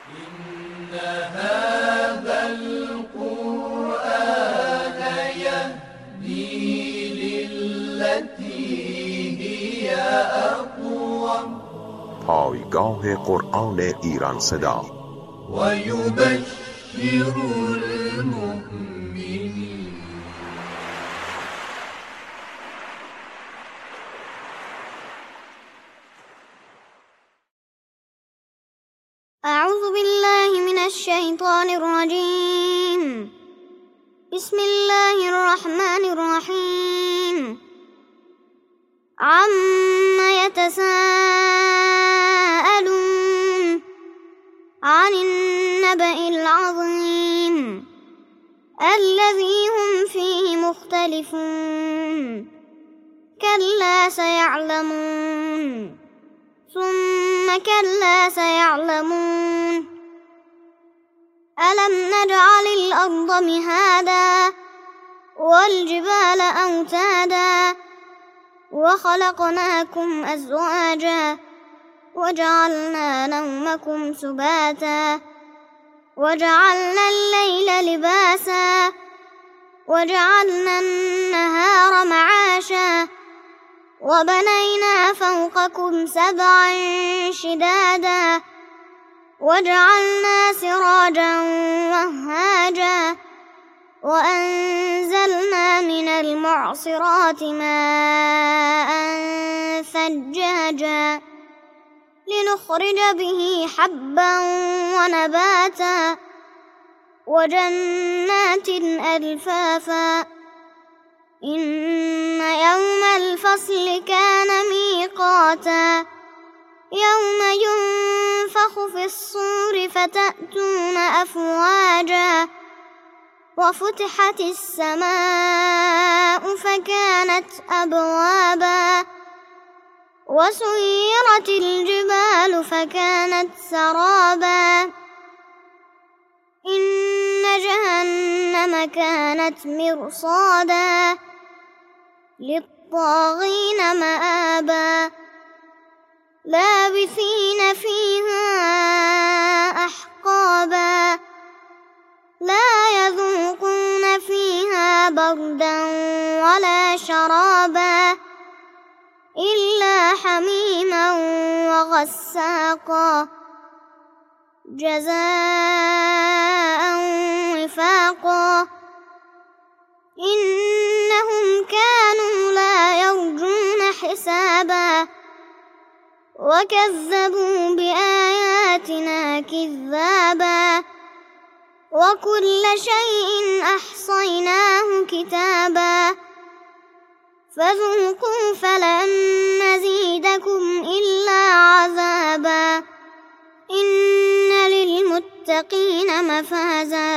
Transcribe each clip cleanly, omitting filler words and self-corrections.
إن هذا القرآن يهدي للتي هي أقوم. پایگاه قرآن ایران صدا ويبشر المؤمنين. أعوذ بالله من الشيطان الرجيم. بسم الله الرحمن الرحيم. عما يتساءلون عن النبأ العظيم الذي هم فيه مختلفون. كلا سيعلمون ثم كلا سيعلمون. ألم نجعل الأرض مهادا والجبال أوتادا وخلقناكم أزواجا وجعلنا نومكم سباتا وجعلنا الليل لباسا وجعلنا النهار معاشا وبنينا فوقكم سبعا شدادا وجعلنا سراجا وهاجا وأنزلنا من المعصرات ماء ثجاجا لنخرج به حبا ونباتا وجنات ألفافا. إن يوم الفصل كان ميقاتا يوم ينفخ في الصور فتأتون أفواجا وفتحت السماء فكانت أبوابا وسيرت الجبال فكانت سرابا. إن جهنم كانت مرصادا للطاغين مآبا لابثين فيها أحقابا لا يذوقون فيها بردا ولا شرابا إلا حميما وغساقا جزاء وفاقا. إنهم كانوا لا يرجون حسابا وكذبوا بآياتنا كذابا وكل شيء أحصيناه كتابا فذوقوا فلن نزيدكم إلا عذابا. إن للمتقين مفازا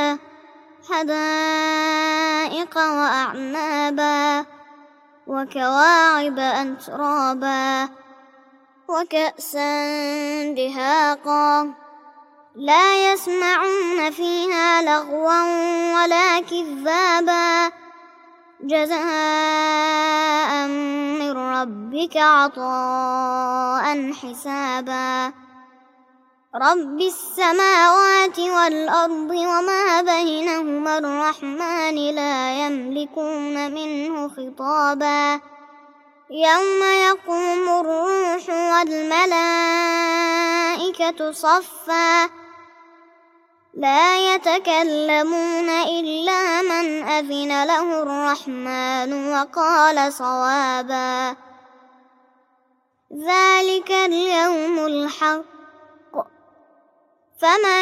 حدائق وأعنابا وكواعب أترابا وكأسا دهاقا لا يسمعون فيها لغوا ولا كذابا جزاء من ربك عطاء حسابا. رب السماوات والأرض وما بينهما الرحمن لا يملكون منه خطابا. يوم يقوم الروح والملائكة صفا لا يتكلمون إلا من أذن له الرحمن وقال صوابا. ذلك اليوم الحق فمن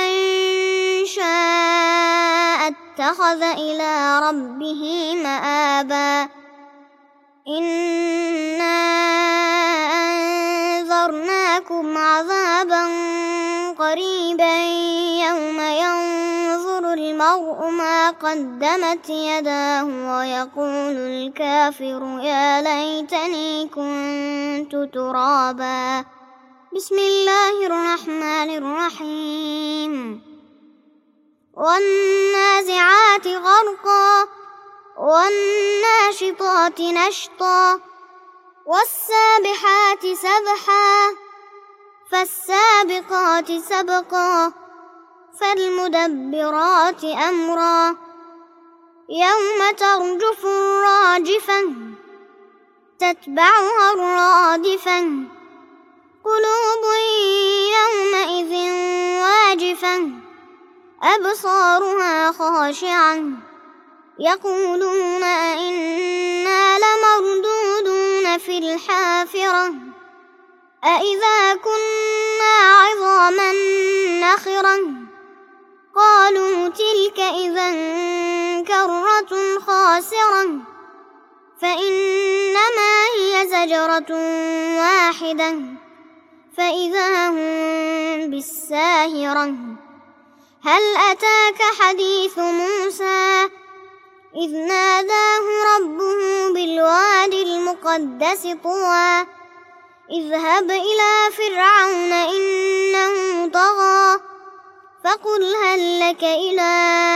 شاء اتخذ إلى ربه مآبا. إنا أنذرناكم عذابا قريبا يوم ينظر المرء ما قدمت يداه ويقول الكافر يا ليتني كنت ترابا. بسم الله الرحمن الرحيم. والنازعات غرقا والناشطات نشطا والسابحات سبحا فالسابقات سبقا فالمدبرات أمرا يوم ترجف الراجفة تتبعها الرادفة قلوب يومئذ واجفة أبصارها خاشعة يقولون أئنا لمردودون في الحافرة أئذا كنا عظاما نخرة قالوا تلك إذا كرة خاسرة فإنما هي زجرة واحدة فإذا هم بالساهرة هل أتاك حديث موسى إذ ناداه ربه بالوادي المقدس طوى اذهب إلى فرعون إنه طغى فقل هل لك إلى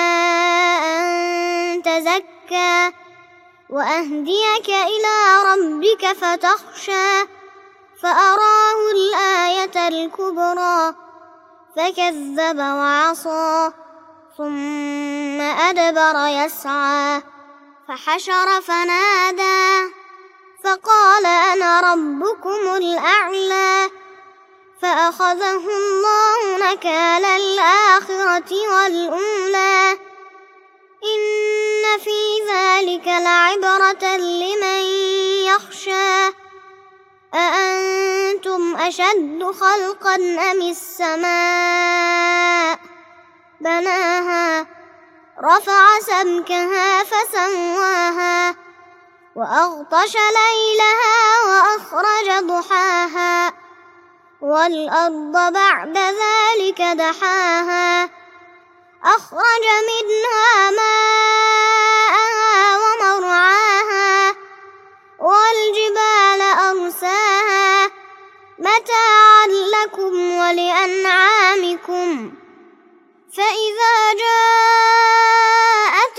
أن تزكى وأهديك إلى ربك فتخشى فأراه الآية الكبرى فكذب وعصى ثم أدبر يسعى فحشر فنادى فقال أنا ربكم الأعلى فأخذه الله نكال الآخرة والأولى إن في ذلك لعبرة لمن يخشى أأنتم أشد خلقا أم السماء بناها رفع سمكها فسواها وأغطش ليلها وأخرج ضحاها والأرض بعد ذلك دحاها أخرج منها ماءها ومرعاها والجبال أرساها متاعا لكم ولأنعامكم فإذا جاءت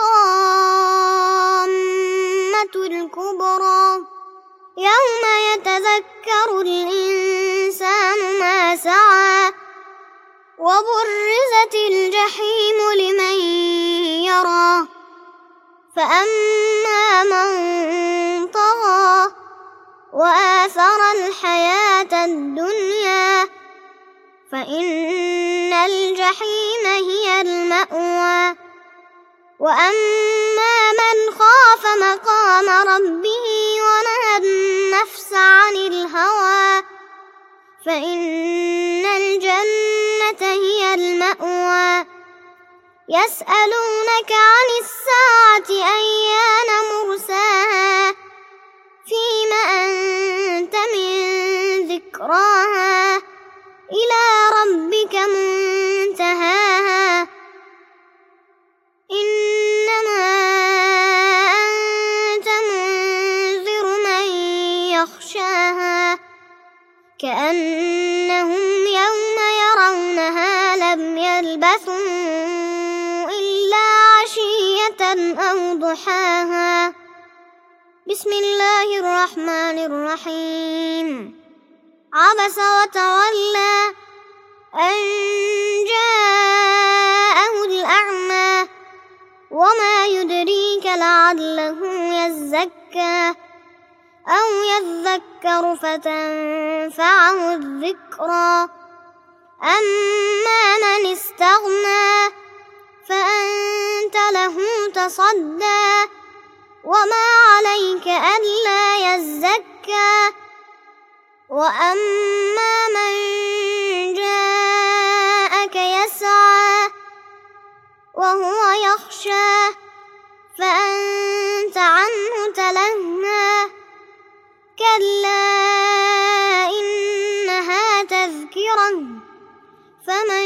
الطامة الكبرى يوم يتذكر الإنسان ما سعى وبرزت الجحيم لمن يرى فأما من طغى وآثر الحياة الدنيا فإن الجحيم هي المأوى وأما من خاف مقام ربه ونهى النفس عن الهوى فإن الجنة هي المأوى يسألونك عن الساعة أيان مرساها فيم أنت من ذكراها إلى ربك منتهاها إنما أنت منذر من يخشاها كأنهم يوم يرونها لم يلبثوا إلا عشية أو ضحاها بسم الله الرحمن الرحيم عبس وتولى أن جاءه الأعمى وما يدريك لعله يزكى أو يذكر فتنفعه الذكرى أما من استغنى فأنت له تصدى وما عليك ألا يزكى وأما من جاءك يسعى وهو يخشى فأنت عنه تلهى كلا إنها تذكرة فمن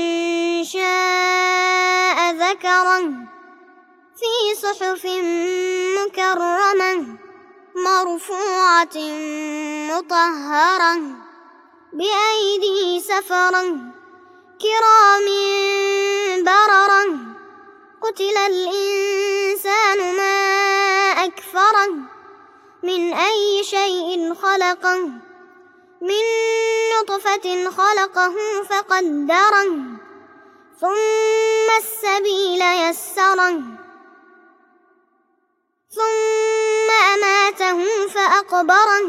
شاء ذكره في صحف مكرمة مرفوعة مطهرة بأيدي سفرة كرام بررة قتل الإنسان ما أكفره من أي شيء خلقه من نطفة خلقه فقدره ثم السبيل يسره ثم أماته فأقبره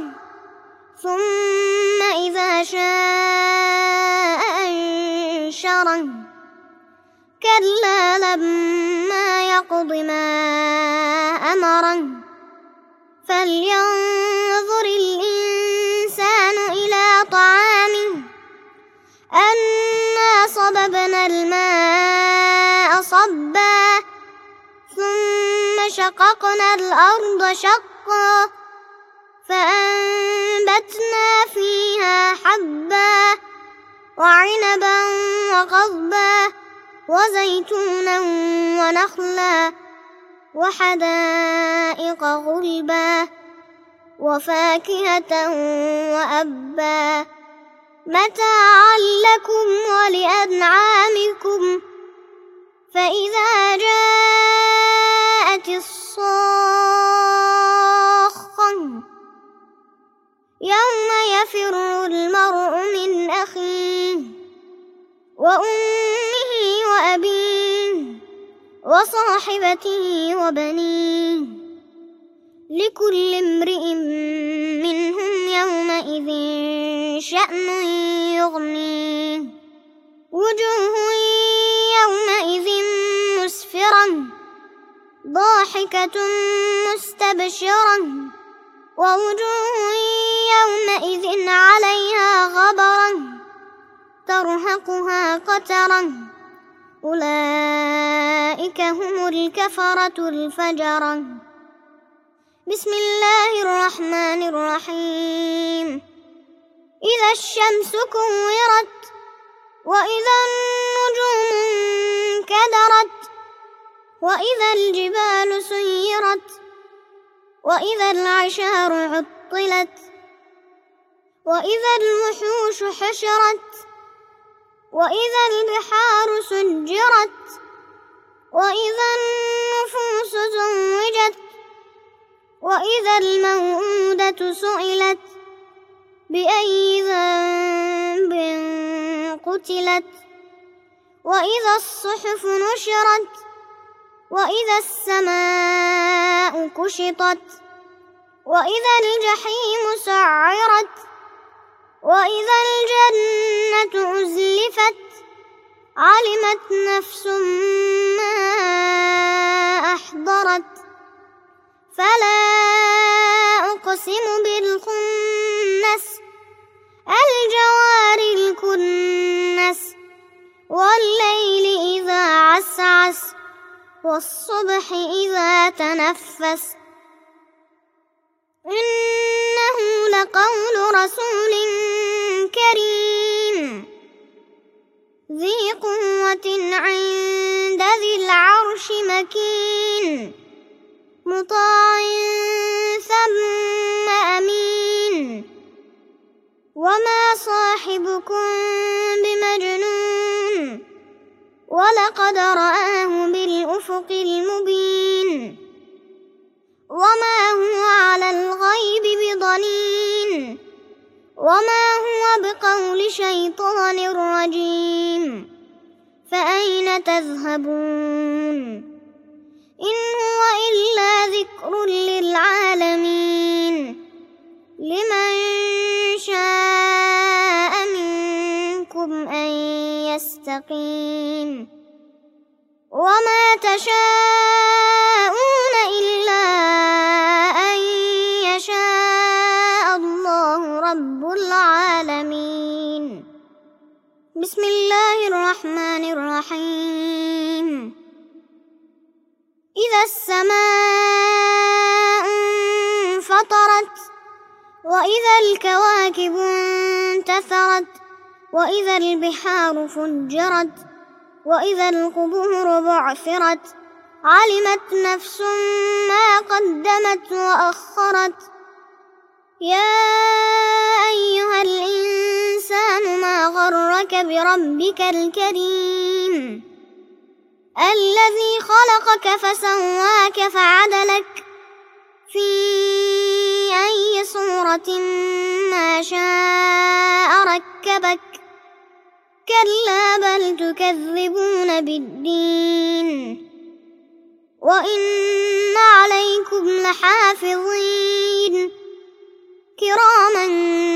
ثم إذا شاء أنشره كلا لما يقض ما أمره فلينظر الإنسان إلى طعامه أنا صببنا الماء صبا ثم شققنا الأرض شقا فأنبتنا فيها حبا وعنبا وقضبا وزيتونا ونخلا وحدائق غلبا وفاكهة وأبا متاعا لكم ولأنعامكم فإذا جاءت الصاخة يوم يفر المرء من أخيه وأمه وأبيه وصاحبته وبنيه لكل امرئ منهم يومئذ شأن يغنيه وجوه يومئذ مسفرة ضاحكة مستبشرة ووجوه يومئذ عليها غبرة ترهقها قترة أولئك هم الكفرة الفجرة. بسم الله الرحمن الرحيم. إذا الشمس كورت وإذا النجوم انكدرت وإذا الجبال سيرت وإذا العشار عطلت وإذا الوحوش حشرت وإذا البحار سجرت وإذا النفوس زوجت وإذا الموءودة سئلت بأي ذنب قتلت وإذا الصحف نشرت وإذا السماء كشطت وإذا الجحيم سعرت وإذا الجنة أزلفت علمت نفس ما أحضرت فلا أقسم بالخنس الجوار الكنس والليل إذا عسعس والصبح إذا تنفس إنه لقول رسول كريم ذي قوة عند ذي العرش مكين مطاع ثم أمين وما صاحبكم بمجنون ولقد رآه بالأفق المبين وما هو على الغيب بضنين وما هو بقول شيطان رجيم فأين تذهبون إن هو إلا ذكر للعالمين لمن شاء منكم أن يستقيم وما تشاءون إلا أن يشاء الله رب العالمين. بسم الله الرحمن الرحيم. إذا السماء انفطرت وإذا الكواكب انتثرت وإذا البحار فجرت وإذا القبور بعثرت علمت نفس ما قدمت وأخرت يا أيها الإنسان ما غرك بربك الكريم الذي خلقك فسواك فعدلك في أي صورة ما شاء ركبك كلا بل تكذبون بالدين وإن عليكم لحافظين كراما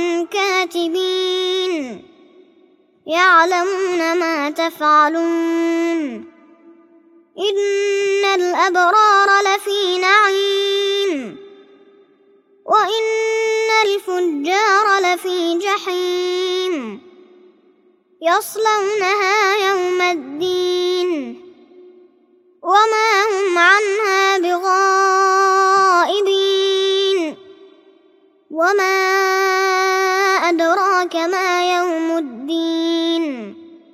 كاتبين يعلمون ما تفعلون إن الأبرار لفي نعيم وإن الفجار لفي جحيم يصلونها يوم الدين وما هم عنها بغائبين وما أدراك ما يوم الدين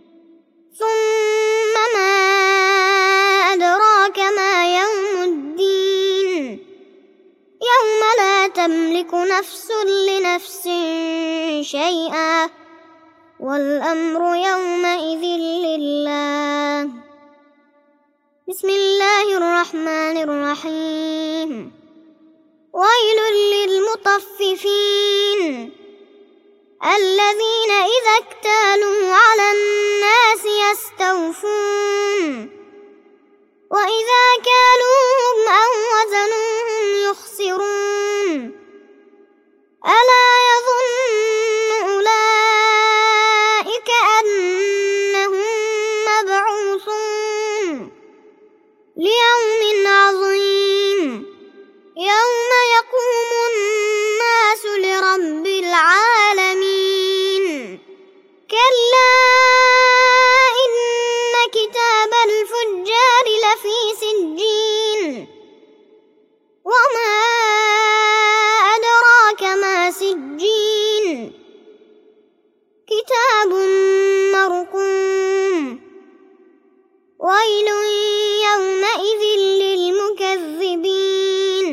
ثم ما أدراك ما يوم الدين يوم لا تملك نفس لنفس شيئا والأمر يومئذ لله. بسم الله الرحمن الرحيم. ويل للمطففين الذين إذا اكتالوا على الناس يستوفون وإذا كالوهم أو وزنوهم يخسرون ألا يظن أولئك أنهم مبعوثون ليوم عظيم يوم يقوم الناس لرب العالمين كلا إن كتاب الفجار لفي سجين وما أدراك ما سجين كتاب مرقوم ويل يومئذ للمكذبين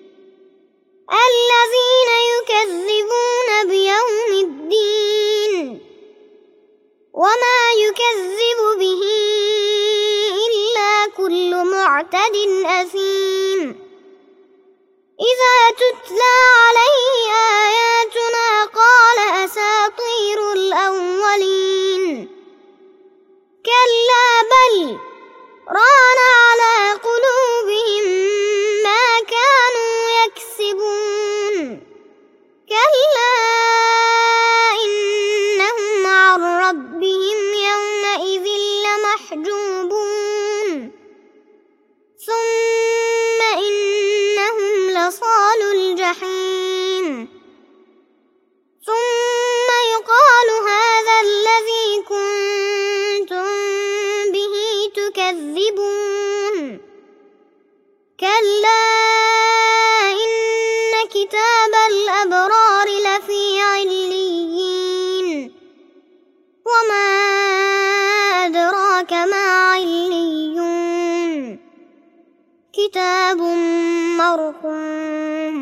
الذين يكذبون بيوم الدين وما يكذب به إلا كل معتد أثيم إذا تتلى عليه آياتنا قال أساطير الأولين كلا بل ران على قلوبهم ما كانوا يكسبون كلا إنهم عن ربهم يومئذ لمحجوبون ثم إنهم لصالو الجحيم ثم يقال هذا الذي كنتم به تكذبون كلا إن كتاب الأبرار لفي عليين وما أدراك ما عليون كتاب مرقوم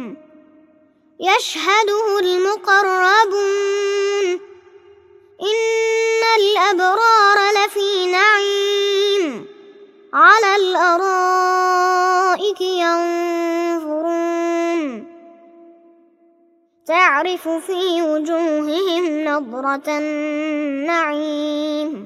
يشهده المقربون إن الأبرار لفي نعيم على الأرائك ينظرون تعرف في وجوههم نضرة النعيم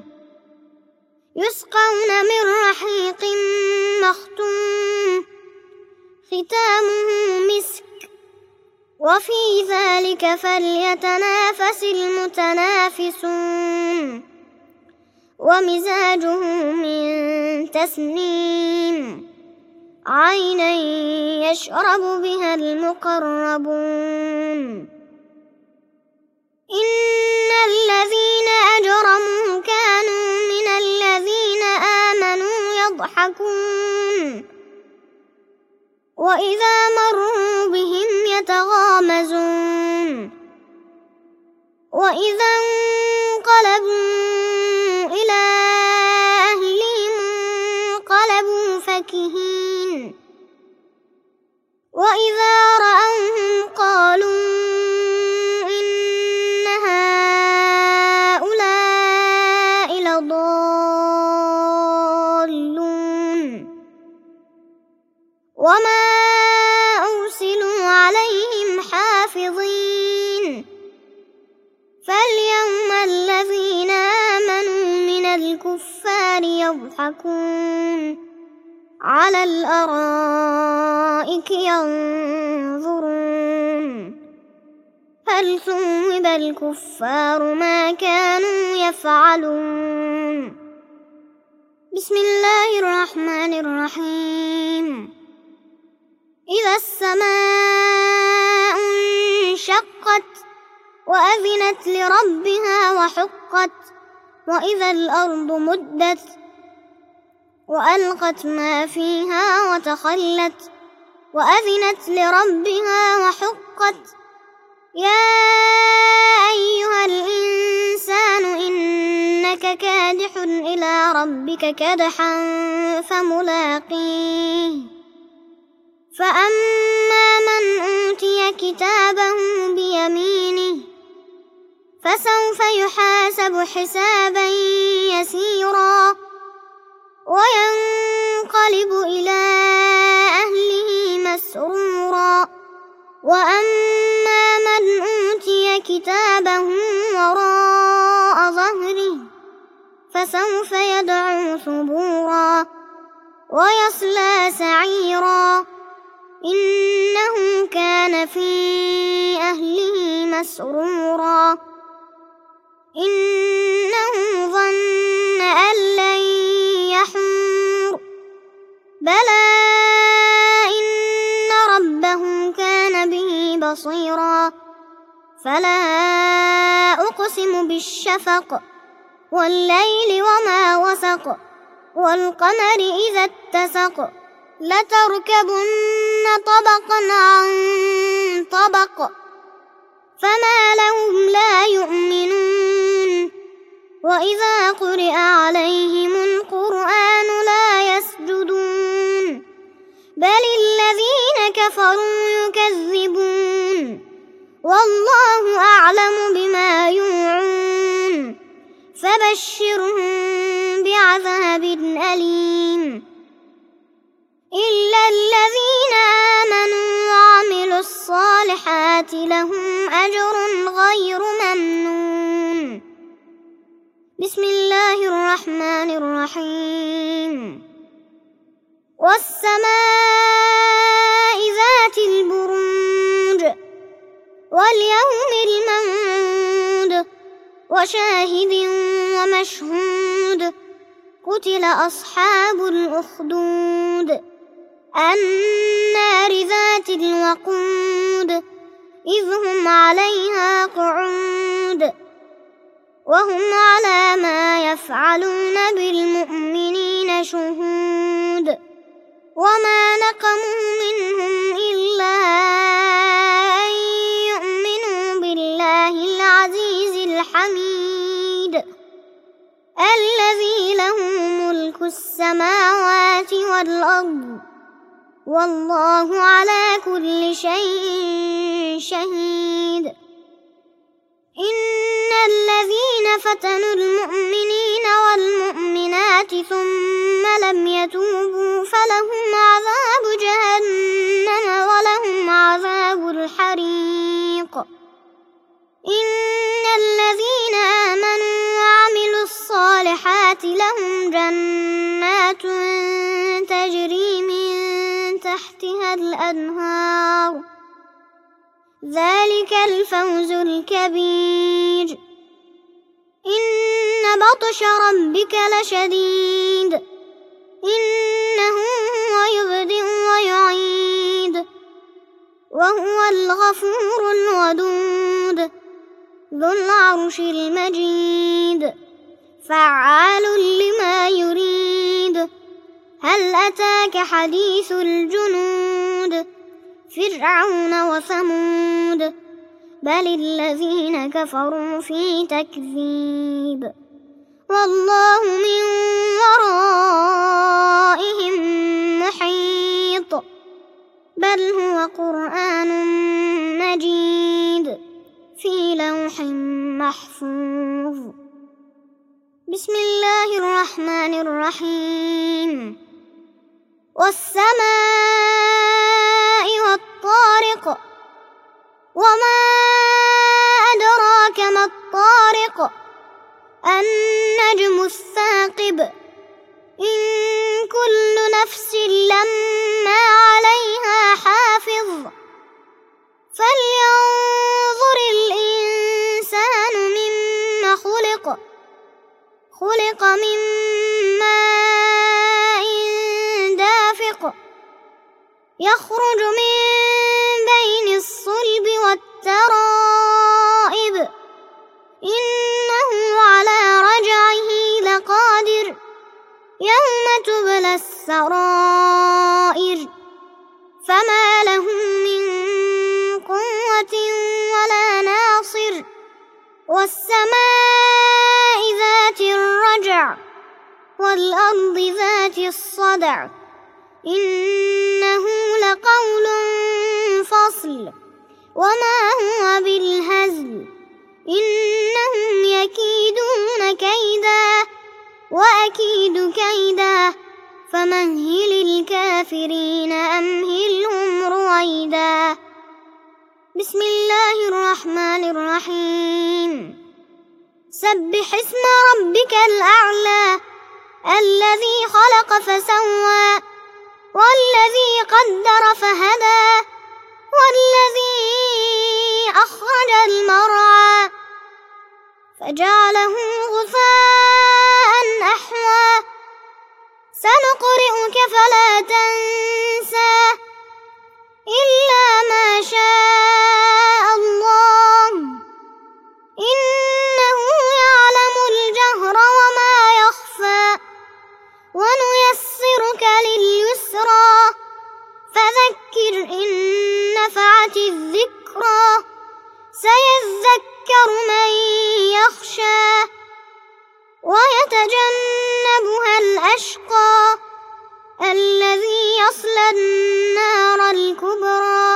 يسقون من رحيق مختوم ختامه مسك وفي ذلك فليتنافس المتنافسون ومزاجه من تسنيم عينا يشرب بها المقربون إن الذين أجرموا كانوا من الذين آمنوا يضحكون وإذا مروا بهم يتغامزون وإذا انقلبوا إلى أهلهم انقلبوا فكهين وإذا رأوهم قالوا إن هؤلاء لضالون وما أرسلوا عليهم حافظين فاليوم الذين آمنوا الكفار يضحكون على الأرائك ينظرون هل ثوب الكفار ما كانوا يفعلون. بسم الله الرحمن الرحيم. إذا السماء انشقت وأذنت لربها وحقت وإذا الأرض مدت وألقت ما فيها وتخلت وأذنت لربها وحقت يا أيها الإنسان إنك كادح إلى ربك كدحا فملاقيه فأما من أوتي كتابه بيمينه فسوف يحاسب حسابا يسيرا وينقلب إلى أهله مسرورا وأما من أوتي كتابه وراء ظهره فسوف يدعو ثبورا ويصلى سعيرا إنه كان في أهله مسرورا إنه ظن أن لن يحور بلى إن ربه كان به بصيرا فلا أقسم بالشفق والليل وما وسق والقمر إذا اتسق لتركبن طبقا عن طبق فما لهم لا يؤمنون وإذا قرئ عليهم القرآن لا يسجدون بل الذين كفروا يكذبون والله أعلم بما يوعون فبشرهم بعذاب أليم إلا الذين آمنوا وعملوا الصالحات لهم أجر غير ممنون. بسم الله الرحمن الرحيم. والسماء ذات البروج واليوم الموعود وشاهد ومشهود قتل أصحاب الأخدود النار ذات الوقود إذ هم عليها قعود وهم على ما يفعلون بالمؤمنين شهود وما نقموا منهم إلا أن يؤمنوا بالله العزيز الحميد الذي له ملك السماوات والأرض والله على كل شيء شهيد. إن الذين فتنوا المؤمنين والمؤمنات ثم لم يتوبوا فلهم عذاب جهنم ولهم عذاب الحريق. إن الذين آمنوا وعملوا الصالحات لهم جنات تجري من تحتها الأنهار ذلك الفوز الكبير. إن بطش ربك لشديد إنه هو يبدئ ويعيد وهو الغفور الودود ذو العرش المجيد فعال لما يريد. هل أتاك حديث الجنود فرعون وثمود بل الذين كفروا في تكذيب والله من ورائهم محيط بل هو قرآن مجيد في لوح محفوظ. بسم الله الرحمن الرحيم. والسماء والطارق وما أدراك ما الطارق النجم الثاقب راقب إن كل نفس لما عليها حافظ فلينظر الإنسان مما خلق من ماء دافق يخرج من بين الصلب والترائب إنه على رجعه لقادر يوم تبلى السرائر فما له من قوة ولا ناصر والسماء ذات الرجع والأرض ذات الصدع إنه لقول فصل وما هو بالهزل إنهم يكيدون كيدا وأكيد كيدا فمهل الكافرين أمهلهم رويدا بسم الله الرحمن الرحيم سبح اسم ربك الأعلى الذي خلق فسوى والذي قدر فهدى والذي أخرج المرعى فجعله غثاء أحوى سنقرئك فلا تنسى إلا ما شاء الله إنه يعلم الجهر وما يخفى ونيسرك لليسرى فذكر إن نفعت الذكرى سيذكر من يخشى ويتجنبها الأشقى الذي يصلى النار الكبرى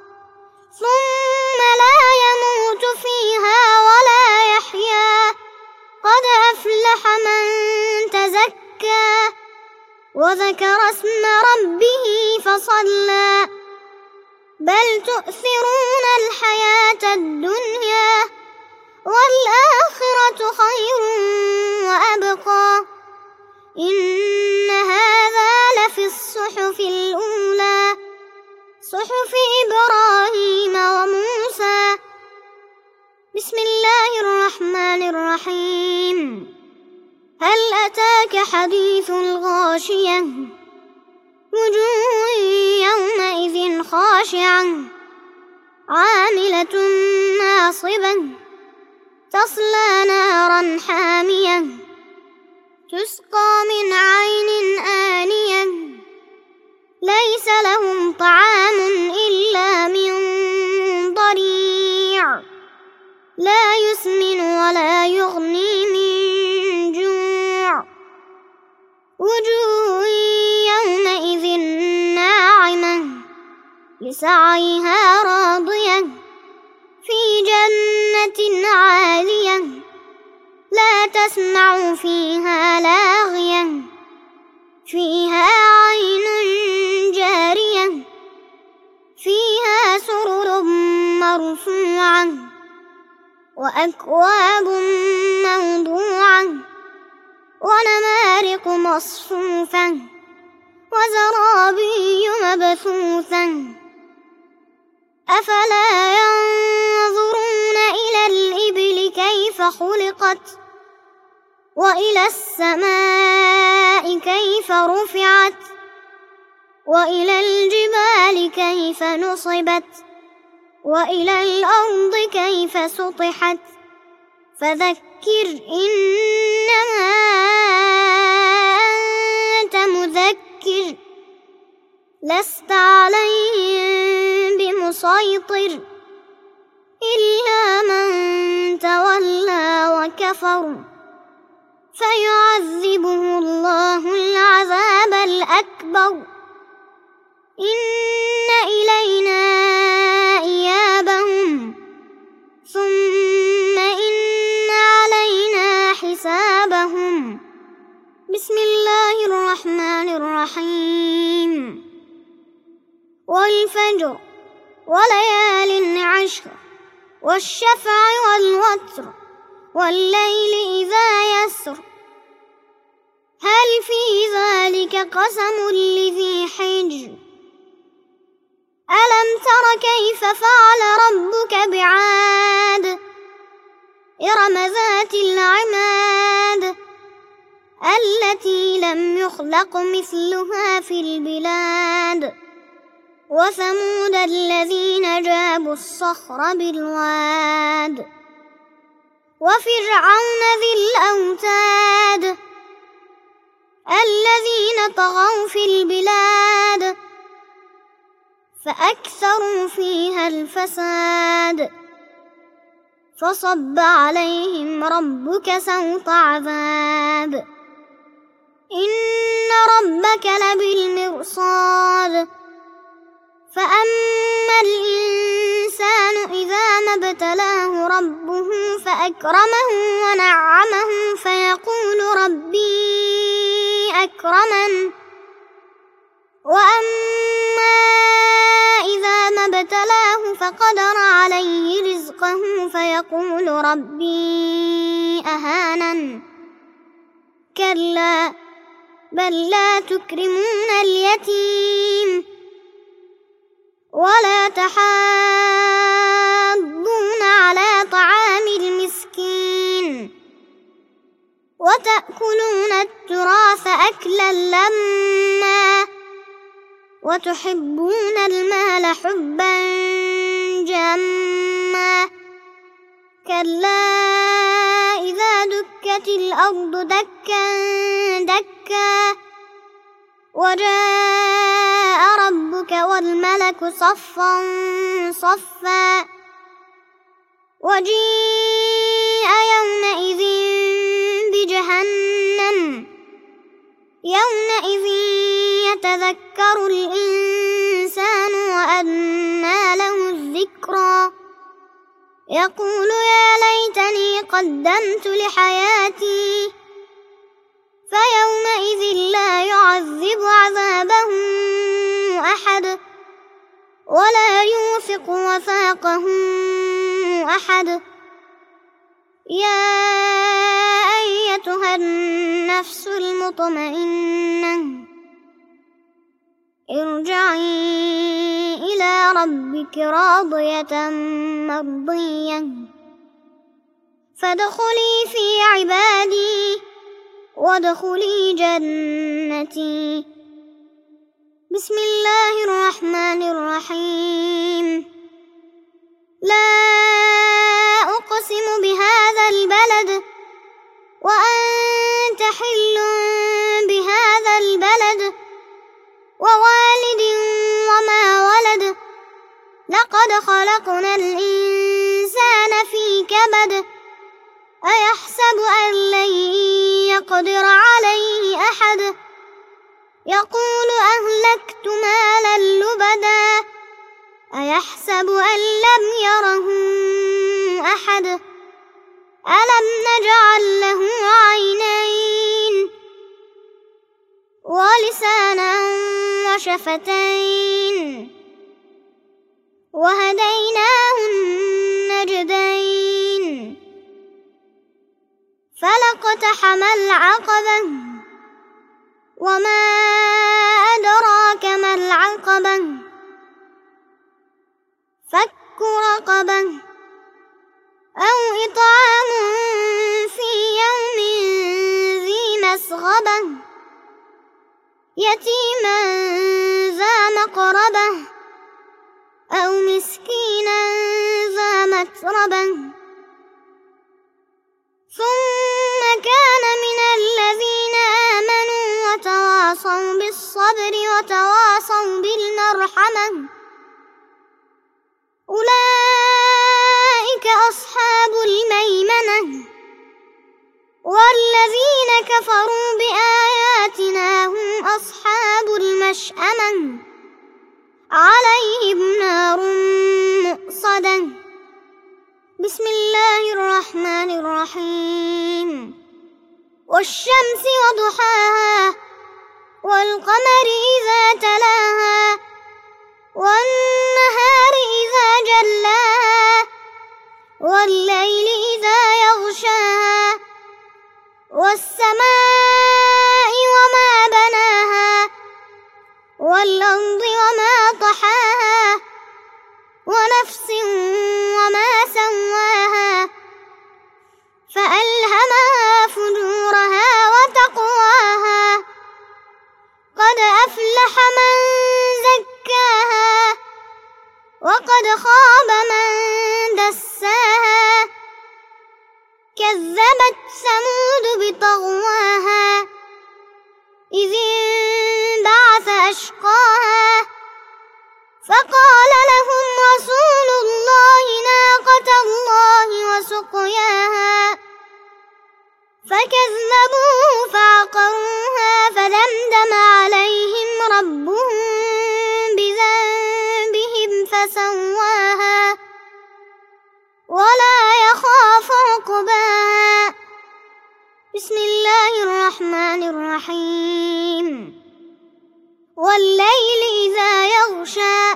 ثم لا يموت فيها ولا يحيا قد أفلح من تزكى وذكر اسم ربه فصلى بل تؤثرون الحياة الدنيا والآخرة خير وأبقى إن هذا لفي الصحف الأولى صحف إبراهيم وموسى بسم الله الرحمن الرحيم هل أتاك حديث الغاشية وجوه يومئذ خاشعة عاملة ناصبة تصلى نارا حامية تسقى من عين آنية ليس لهم طعام إلا من ضريع لا يسمن ولا يغني من جوع وجوه يومئذ ناعمة لسعيها راضية في جنة عالية لا تسمع فيها لاغية فيها عين جارية فيها سرر مرفوعة وأكواب موضوعة ونمارق مصفوفة وزرابي مبثوثة أفلا ينظرون إلى الإبل كيف خلقت وإلى السماء كيف رفعت وإلى الجبال كيف نصبت وإلى الأرض كيف سطحت فذكر إنما أنت مذكر لست عليهم بمسيطر إلا من تولى وكفر فيعذبه الله العذاب الأكبر إن إلينا إيابهم ثم إن علينا حسابهم بسم الله الرحمن الرحيم والفجر وليال عشر والشفع والوتر والليل إذا يسر قسم لذي حجر ألم تر كيف فعل ربك بعاد إرم ذات العماد التي لم يخلق مثلها في البلاد وثمود الذين جابوا الصخر بالواد وفرعون ذي الأوتاد الذين طغوا في البلاد فأكثروا فيها الفساد فصب عليهم ربك سوط عذاب إن ربك لبالمرصاد فأما الإنسان إذا ما ابتلاه ربه فأكرمه ونعمه فيقول ربي أكرمن وأما إذا ما ابتلاه فقدر عليه رزقه فيقول ربي أهانن كلا بل لا تكرمون اليتيم ولا تحاضون على طعام المسكين وتأكلون التراث أكلا لما وتحبون المال حبا جما كلا إذا دكت الأرض دكا دكا وجاء ربك والملك صفا صفا وجيء يومئذ بجهنم يومئذ يتذكر الإنسان وأنى له الذكرى يقول يا ليتني قدمت لحياتي فيومئذ لا يعذب عذابه أحد ولا يوثق وثاقه أحد يا أيتها النفس المطمئنة ارجعي إلى ربك راضية مرضية فادخلي في عبادي وادخلي جنتي بسم الله الرحمن الرحيم لا أقسم بهذا البلد وأنت حل بهذا البلد ووالد وما ولد لقد خلقنا الإنسان في كبد أيحسب أن لن يقدر عليه أحد يقول أهلكت مالا لبدا أيحسب أن لم يره أحد ألم نجعل له عينين ولسانا وشفتين وهديناه النجدين فلاقتحم العقبة وما أدراك ما العقبة فك رقبة أو إطعام في يوم ذي مسغبة يتيما ذا مقربة أو مسكينا ذا متربة ثم كان من الذين آمنوا وتواصوا بالصبر وتواصوا بالمرحمة أولئك أصحاب الميمنة والذين كفروا بآياتنا هم أصحاب المشأمة عليهم نار مؤصدة بسم الله الرحمن الرحيم والشمس وضحاها والقمر إذا تلاها والنهار إذا جلاها والليل إذا يغشاها والسماء وما بناها والأرض وما طحاها ونفس وما سواها فألهمها فجورها وتقواها قد أفلح من زكاها وقد خاب من دساها كذبت ثمود بطغواها إذ انبعث أشقاها فقال لهم رسول الله ناقة الله وسقياها فكذبوه فعقروها فدمدم عليهم ربهم بذنبهم فسواها ولا يخاف عقباها. بسم الله الرحمن الرحيم. والليل إذا يغشى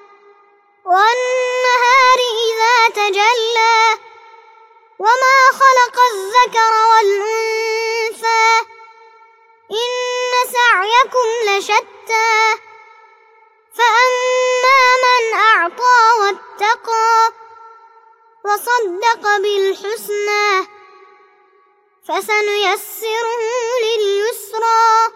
والنهار إذا تجلى وما خلق الذكر والأنثى إن سعيكم لشتى فأما من أعطى واتقى وصدق بالحسنى فسنيسره لليسرى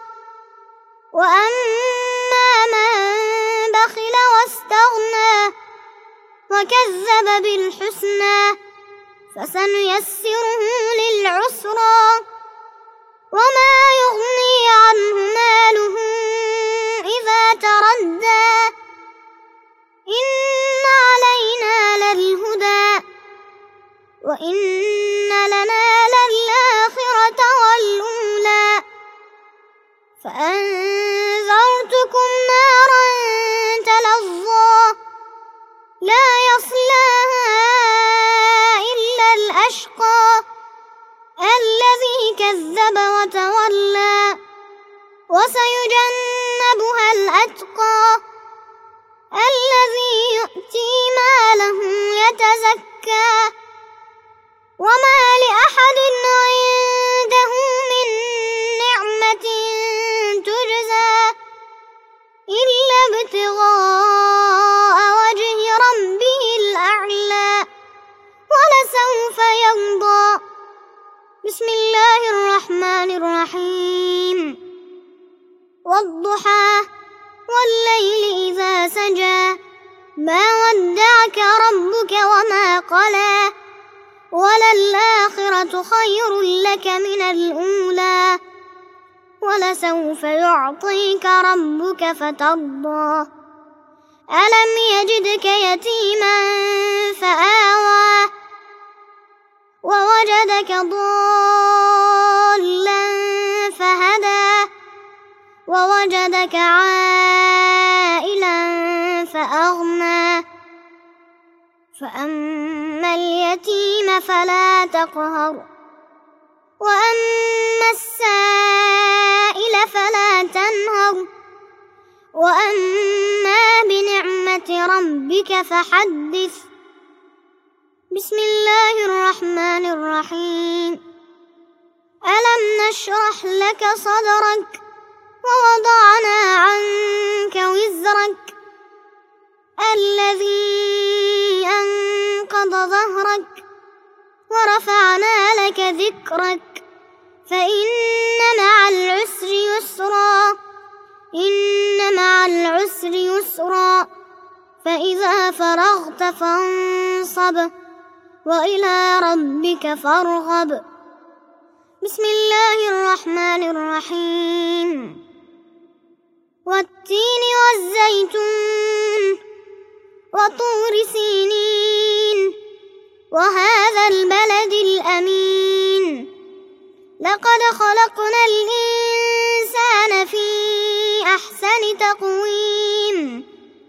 وأما من بخل واستغنى وكذب بالحسنى فسنيسره للعسرى وما يغني عنه ماله إذا تردى إن علينا للهدى وإن لنا للآخرة والأولى فأنذرتكم نارا تلظى لا يصلاها إلا الأشقى الذي كذب وتولى وسيجنبها الأتقى الذي يؤتي ماله يتزكى وما لأحد عنده من نعمة تجزى إلا ابتغاء وجه ربه الأعلى ولسوف يرضى. بسم الله الرحمن الرحيم. والضحى والليل إذا سجى ما ودعك ربك وما قلى وللآخرة خير لك من الأولى ولسوف يعطيك ربك فترضى ألم يجدك يتيما فآوى ووجدك ضالا فهدى ووجدك عائلا فأغنى فأما اليتيم فلا تقهر وأما السائل فلا تنهر وأما بنعمة ربك فحدث. بسم الله الرحمن الرحيم. ألم نشرح لك صدرك ووضعنا عنك وزرك الذي أنقض ظهرك ورفعنا لك ذكرك فإن مع العسر يسرا إن مع العسر يسرا فإذا فرغت فانصب وإلى ربك فارغب. بسم الله الرحمن الرحيم. والتين والزيتون وطور سينين وهذا البلد الأمين لقد خلقنا الإنسان في أحسن تقويم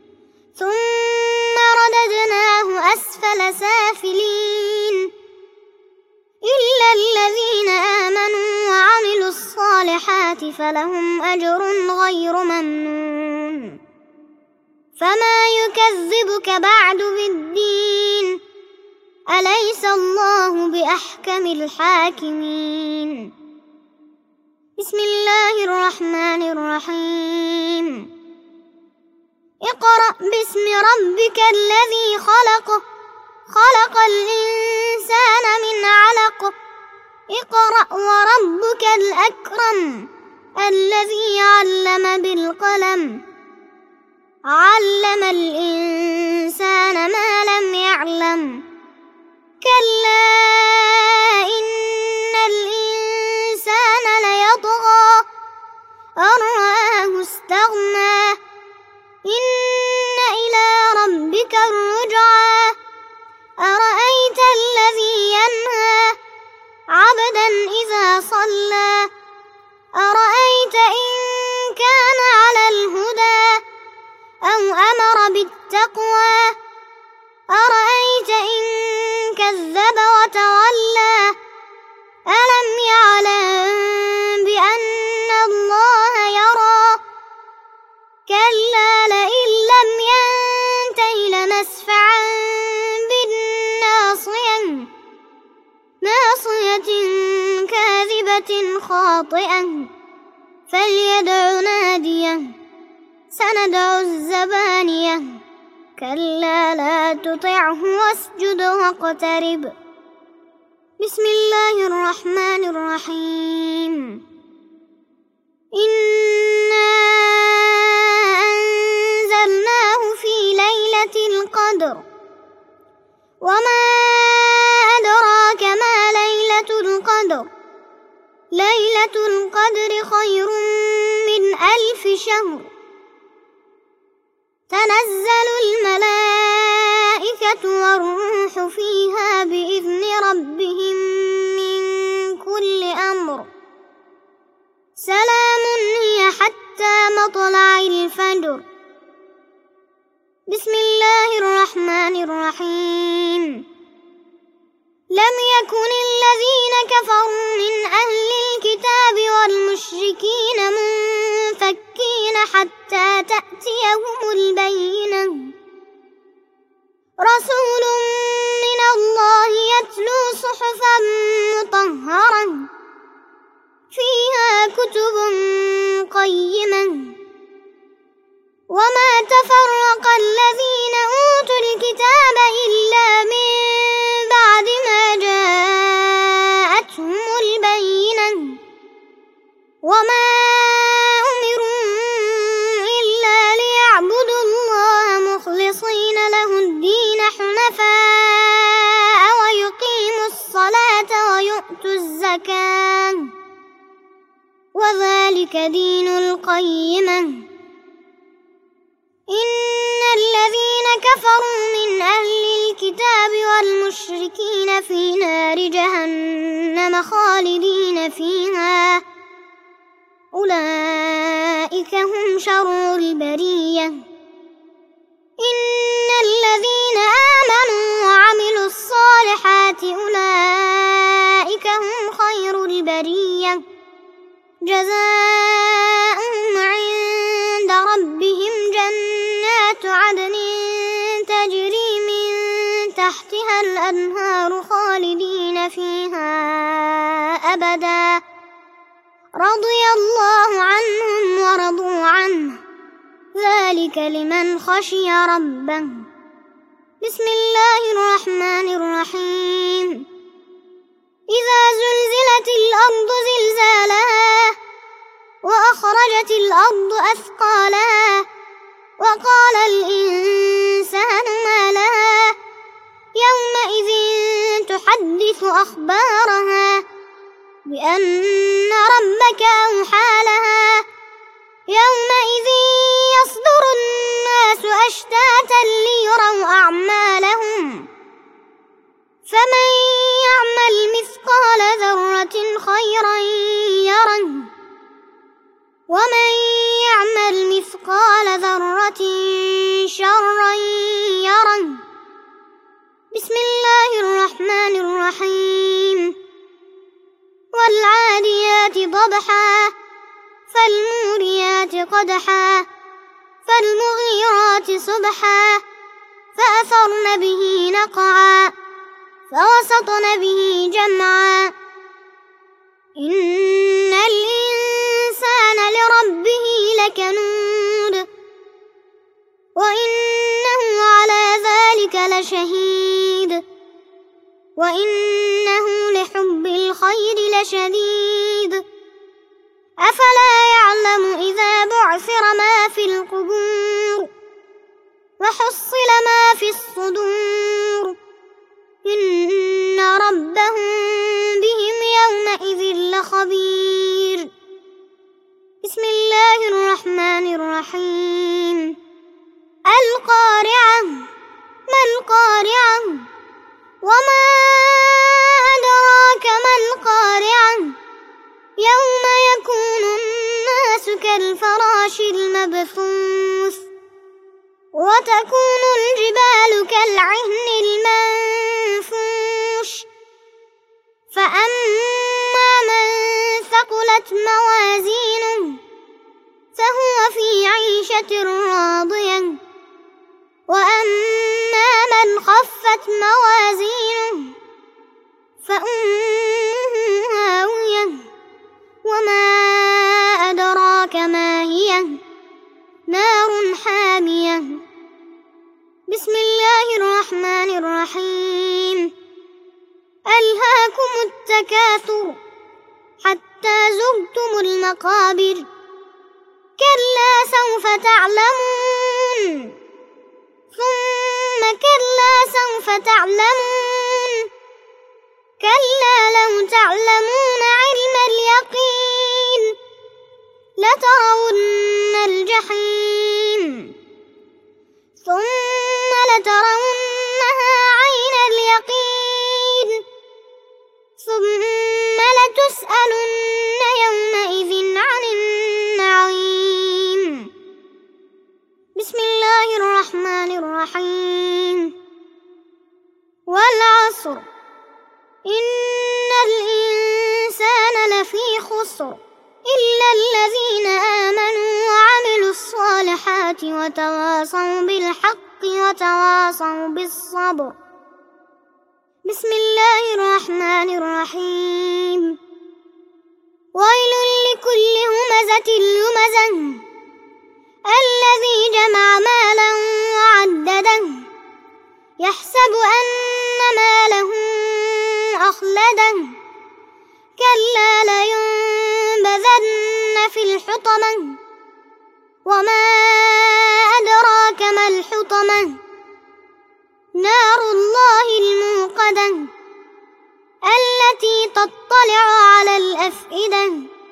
ثم رددناه أسفل سافلين إلا الذين آمنوا وعملوا الصالحات فلهم أجر غير ممنون. فما يكذبك بعد بالدين أليس الله بأحكم الحاكمين. بسم الله الرحمن الرحيم. اقرأ باسم ربك الذي خلق خلق الإنسان من علق اقرأ وربك الأكرم الذي علم بالقلم علم الإنسان ما لم يعلم كلا إن الإنسان ليطغى أن رآه استغنى إن إلى ربك الرجعى أرأيت الذي ينهى عبدا إذا صلى أرأيت إن كان على الهدى أو أمر بالتقوى أرأيت إن كذب وتولى ألم يعلم بأن الله يرى كلا لئن لم ينته لنسفعا بالناصية ناصية كاذبة خاطئة فليدع ناديه سندع الزبانية كلا لا تطعه واسجد واقترب بسم الله الرحمن الرحيم إنا أنزلناه في ليلة القدر وما أدراك ما ليلة القدر ليلة القدر خير من 1000 شهر تنزل الملائكة والروح فيها بإذن ربهم من كل أمر سلام هي حتى مطلع الفجر بسم الله الرحمن الرحيم لم يكن الذين كفروا من أهل الكتاب والمشركين منفكين حتى تأتيهم البينة رسول من الله يتلو صحفا مطهرة فيها كتب قيمة وما تفرق الذين أوتوا الكتاب إلا من بعد ما جاءتهم البينة وما أمروا إلا ليعبدوا الله مخلصين له الدين حنفاء ويقيموا الصلاة ويؤتوا الزكاة وذلك دين القيمة إن الذين كفروا من أهل الكتاب والمشركين في نار جهنم خالدين فيها أولئك هم شر البرية إن الذين آمنوا وعملوا الصالحات أولئك هم خير البرية جزاؤهم عند ربهم جنات عدن تجري من تحتها الأنهار خالدين فيها أبدا رضي الله عنهم ورضوا عنه ذلك لمن خشي ربه بسم الله الرحمن الرحيم إذا زلزلت الأرض زلزالها وأخرجت الأرض أثقالها وقال الإنسان ما لها يومئذ تحدث أخبارها بأن ربك أوحى لها يومئذ يصدر الناس أشتاتا ليروا أعمالهم فمن يعمل مثقال ذرة خيرا يره ومن يعمل مثقال ذرة شرا يره بسم الله الرحمن الرحيم والعاديات ضبحا فالموريات قدحا فالمغيرات صبحا فأثرن به نقعا فوسطن به جمعا إن الإنسان لربه لكنود وإنه لحب الخير لشديد أفلا يعلم إذا بعثر ما في القبور وحصل ما في الصدور إن ربهم بهم يومئذ لخبير. بسم الله الرحمن الرحيم. القارعة ما القارعة وما أدراك ما القارعة يوم يكون الناس كالفراش المبثوث وتكون الجبال كالعهن المنفوش فأما من ثقلت موازينه فهو في عيشة راضية وأما من خفت موازينه فأمه هاوية وما أدراك ما هي نار حامية. بسم الله الرحمن الرحيم. ألهاكم التكاثر حتى زرتم المقابر كلا سوف تعلمون ثم كلا سوف تعلمون كلا لو تعلمون علم اليقين لترون الجحيم ثم لترونها عين اليقين ثم لتسألن يومئذ عن النعيم. بسم الله الرحمن الرحيم. والعصر إن الإنسان لفي خسر إلا الذين آمنوا وعملوا الصالحات وتواصوا بالحق وتواصوا بالصبر. بسم الله الرحمن الرحيم. ويل لكل همزة لمزة الذي جمع مالا وعدده يحسب أن ماله أخلده كلا لينبذن في الحطمة وما أدراك ما الحطمة نار الله الموقدة التي تطلع على الأفئدة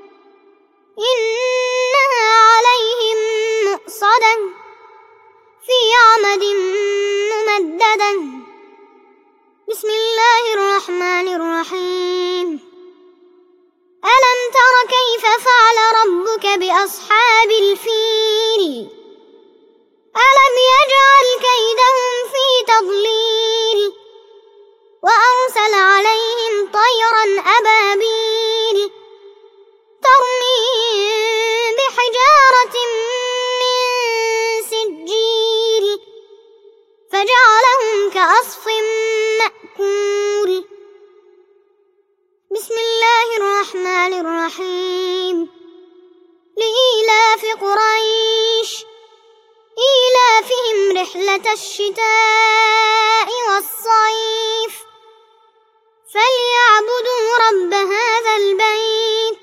إنها عليهم مؤصدة في عمد ممددة. بسم الله الرحمن الرحيم. ألم تر كيف فعل ربك بأصحاب الفيل ألم يجعل كيدهم في تضليل وأرسل عليهم طيرا أبابيل ترميهم بحجارة من سجيل فجعلهم كعصف مأكول. بسم الله الرحمن الرحيم. لإيلاف قريش إيلافهم رحلة الشتاء والصيف فليعبدوا رب هذا البيت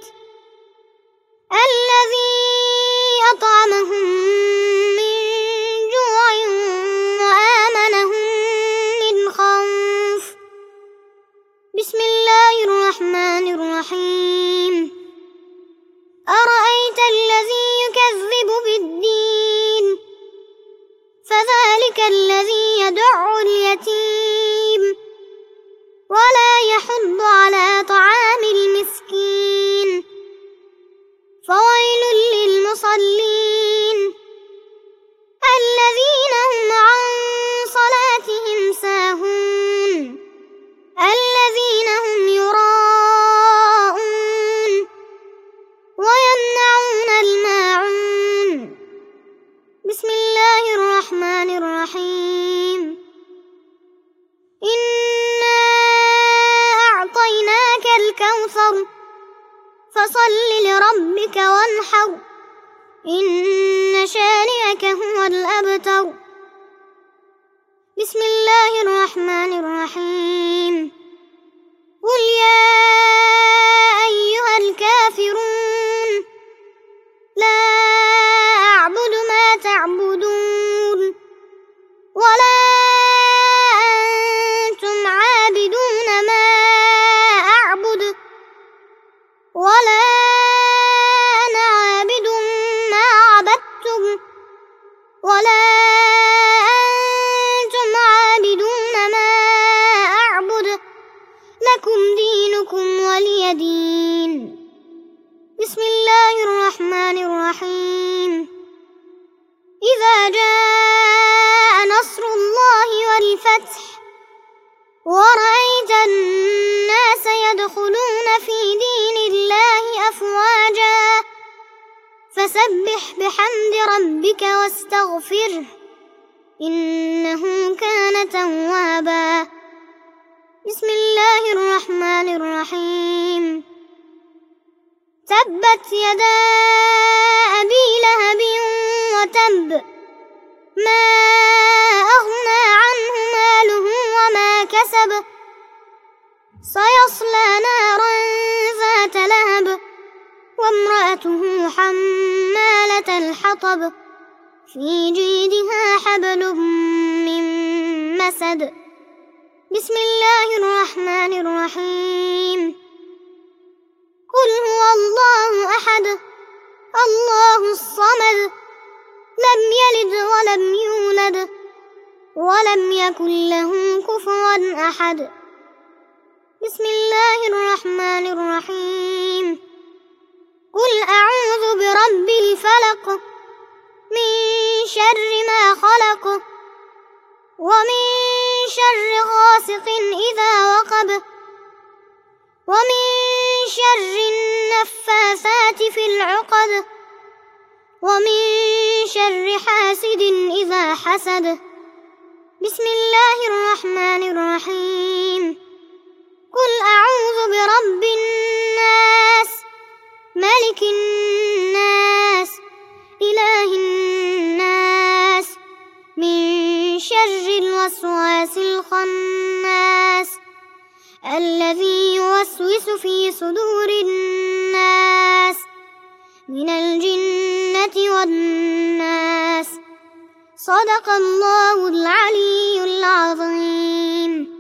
الذي أطعمهم من جوع وآمنهم من خوف. بسم الله الرحمن الرحيم. أرأيت الذي يكذب بالدين فذلك الذي يدع اليتيم ولا يحض على طعام المسكين فويل للمصلين الذين هم عن صلاتهم ساهون الذين هم يراءون ويمنعون الماعون. بسم الله الرحمن الرحيم. إنا أعطيناك الكوثر فصل لربك وانحر إن شانئك هو الأبتر. بسم الله الرحمن الرحيم. قل يا أيها الكافرون لا أعبد ما تعبدون ولا أنتم عابدون ما أعبد ولا أنا عابد ما عبدتم ولا أنتم عابدون ما أعبد لكم دينكم ولي دين. بسم الله الرحمن الرحيم. إذا جاء نصر الله والفتح ورأيت الناس يدخلون في دين الله أفواجا فسبح بحمد ربك واستغفره إنه كان توابا. بسم الله الرحمن الرحيم. تبت يدا أبي لهب وتب ما أغنى عنه ماله وما كسب سيصلى نارا ذات لهب وامرأته حمالة الحطب في جيدها حبل من مسد. بسم الله الرحمن الرحيم. قل هو الله أحد الله الصمد لم يلد ولم يولد ولم يكن له كفوا أحد. بسم الله الرحمن الرحيم. قل أعوذ برب الفلق من شر ما خلق ومن شر غاسق إذا وقب ومن شر النفاثات في العقد ومن شر حاسد إذا حسد. بسم الله الرحمن الرحيم. قل أعوذ برب الناس ملك الناس إله الناس من شر الوسواس الخناس الذي يوسوس في صدور الناس من الجنة والناس. صدق الله العلي العظيم.